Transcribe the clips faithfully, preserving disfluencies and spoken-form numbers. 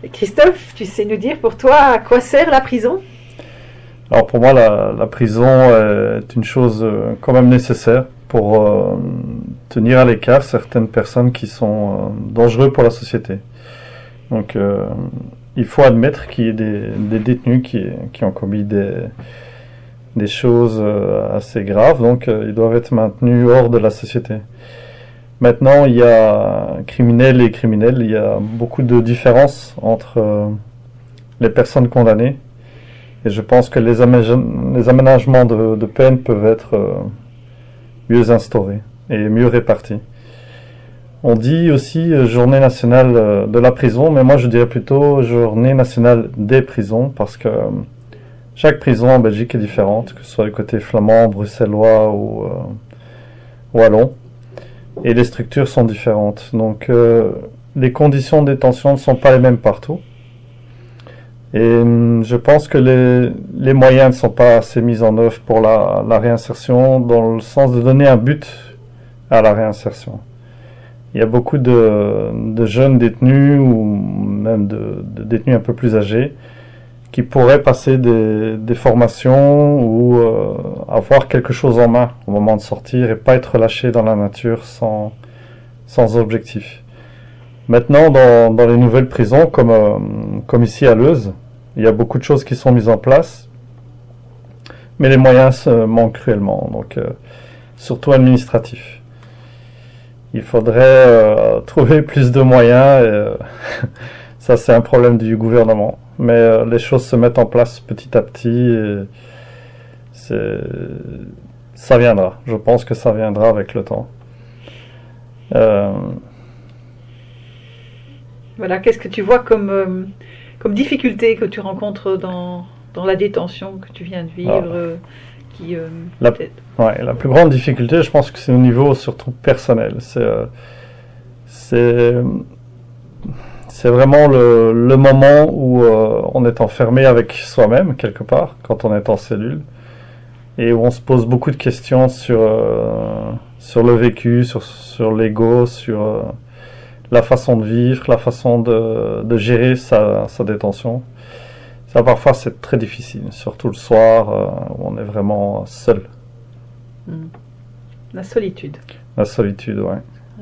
Et Christophe, tu sais nous dire pour toi à quoi sert la prison? Alors pour moi, la, la prison est une chose euh, quand même nécessaire pour euh, tenir à l'écart certaines personnes qui sont euh, dangereuses pour la société. Donc euh, il faut admettre qu'il y ait des, des détenus qui, qui ont commis des, des choses euh, assez graves, donc euh, ils doivent être maintenus hors de la société. Maintenant, il y a criminels et criminels, il y a beaucoup de différences entre euh, les personnes condamnées. Et je pense que les, amé- les aménagements de, de peine peuvent être euh, mieux instaurés et mieux répartis. On dit aussi euh, journée nationale euh, de la prison, mais moi je dirais plutôt journée nationale des prisons, parce que euh, chaque prison en Belgique est différente, que ce soit du côté flamand, bruxellois ou euh, wallon, et les structures sont différentes. Donc euh, les conditions de détention ne sont pas les mêmes partout. Et euh, je pense que les, les moyens ne sont pas assez mis en œuvre pour la, la réinsertion, dans le sens de donner un but à la réinsertion. Il y a beaucoup de, de jeunes détenus, ou même de, de détenus un peu plus âgés, qui pourraient passer des, des formations ou euh, avoir quelque chose en main au moment de sortir et pas être lâchés dans la nature sans, sans objectif. Maintenant, dans, dans les nouvelles prisons, comme, euh, comme ici à Leuze, il y a beaucoup de choses qui sont mises en place, mais les moyens euh, manquent cruellement, donc euh, surtout administratifs. Il faudrait euh, trouver plus de moyens, et euh, ça c'est un problème du gouvernement. Mais euh, les choses se mettent en place petit à petit, et c'est... ça viendra. Je pense que ça viendra avec le temps. Euh... Voilà, qu'est-ce que tu vois comme, euh, comme difficulté que tu rencontres dans, dans la détention que tu viens de vivre Ah. euh, qui, euh, La, peut-être- ouais, la plus grande difficulté, je pense que c'est au niveau surtout personnel. C'est, euh, c'est, c'est vraiment le, le moment où euh, on est enfermé avec soi-même, quelque part, quand on est en cellule, et où on se pose beaucoup de questions sur, euh, sur le vécu, sur, sur l'ego, sur euh, la façon de vivre, la façon de, de gérer sa, sa détention. Ça, parfois, c'est très difficile, surtout le soir, euh, où on est vraiment seul. Hmm. La solitude. La solitude, ouais.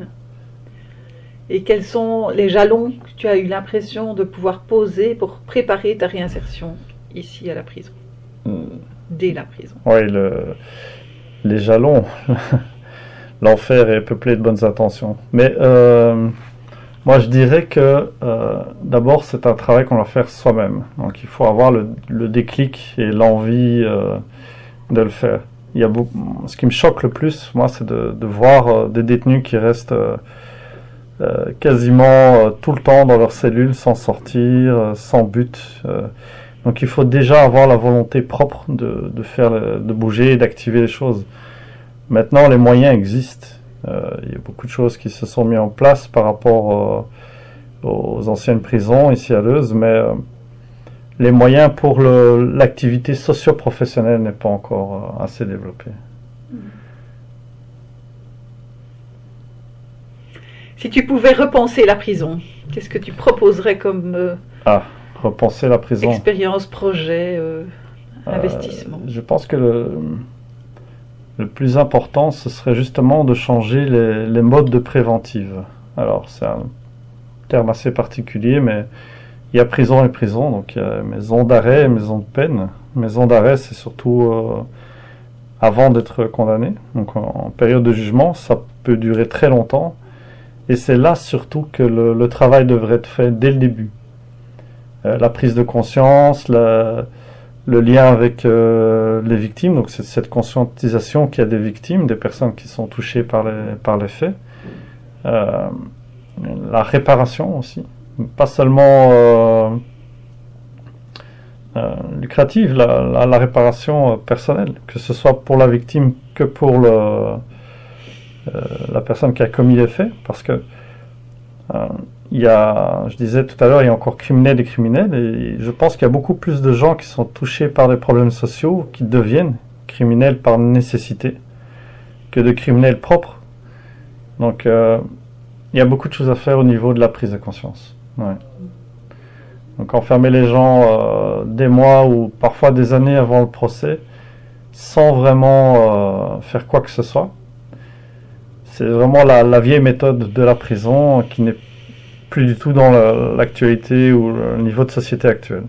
Et quels sont les jalons que tu as eu l'impression de pouvoir poser pour préparer ta réinsertion ici à la prison, Hmm. dès la prison? Oui, le, les jalons. L'enfer est peuplé de bonnes intentions. Mais euh, moi, je dirais que euh, d'abord, c'est un travail qu'on doit faire soi-même. Donc, il faut avoir le, le déclic et l'envie euh, de le faire. Il y a beaucoup, ce qui me choque le plus, moi, c'est de, de voir euh, des détenus qui restent euh, euh, quasiment euh, tout le temps dans leur cellule, sans sortir, euh, sans but. Euh, donc, il faut déjà avoir la volonté propre de, de faire, le- de bouger et d'activer les choses. Maintenant, les moyens existent. Euh, il y a beaucoup de choses qui se sont mises en place par rapport euh, aux anciennes prisons ici à Leuze, mais euh, les moyens pour le, l'activité socio-professionnelle n'est pas encore euh, assez développé. Si tu pouvais repenser la prison, qu'est-ce que tu proposerais comme euh, Ah, repenser la prison. expérience, projet, euh, Euh, investissement? je pense que le, le plus important, ce serait justement de changer les, les modes de préventive. Alors, c'est un terme assez particulier, mais il y a prison et prison, donc il y a maison d'arrêt et maison de peine. Maison d'arrêt, c'est surtout euh, avant d'être condamné, donc en, en période de jugement, ça peut durer très longtemps, et c'est là surtout que le, le travail devrait être fait dès le début. Euh, la prise de conscience, la, le lien avec euh, les victimes, donc c'est cette conscientisation qu'il y a des victimes, des personnes qui sont touchées par les, par les faits. Euh, la réparation aussi, pas seulement euh, euh, lucrative, la, la, la réparation euh, personnelle, que ce soit pour la victime que pour le, euh, la personne qui a commis les faits, parce que euh, il y a, je disais tout à l'heure, il y a encore criminels et criminels, et je pense qu'il y a beaucoup plus de gens qui sont touchés par des problèmes sociaux qui deviennent criminels par nécessité que de criminels propres. Donc, euh, il y a beaucoup de choses à faire au niveau de la prise de conscience. Ouais. Donc enfermer les gens euh, des mois ou parfois des années avant le procès, sans vraiment euh, faire quoi que ce soit. C'est vraiment la, la vieille méthode de la prison qui n'est plus du tout dans la- l'actualité ou le niveau de société actuel.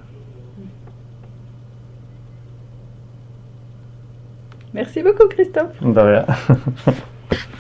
Merci beaucoup, Christophe. De rien.